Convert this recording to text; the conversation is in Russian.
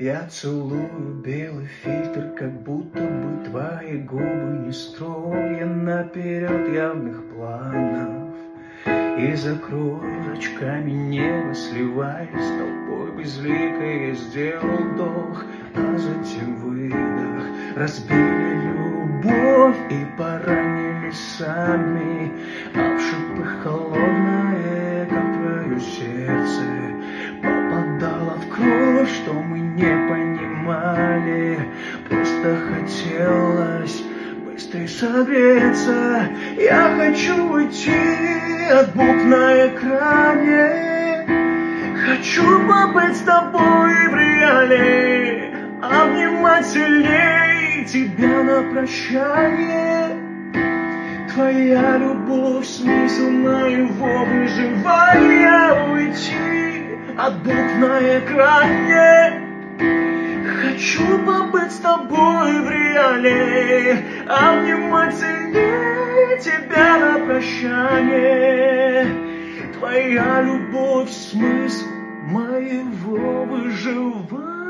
Я целую белый фильтр, как будто бы твои губы не строен наперед явных планов. И за кружечками неба, сливаясь с толпой безликой, я сделал вдох, а затем выдох. Разбили любовь и поранили сами, а в шипы холодное, как твое сердце, попадало в кровь, что мы не понимали. Просто хотелось быстрее согреться. Я хочу уйти от букв на экране. Хочу побыть с тобой в реале, обнимать сильней тебя на прощание. Твоя любовь, смысл моего выживания. Уйти от букв на экране. Хочу побыть с тобой в реале, обнимать сильнее тебя на прощание. Твоя любовь, смысл моего выживания.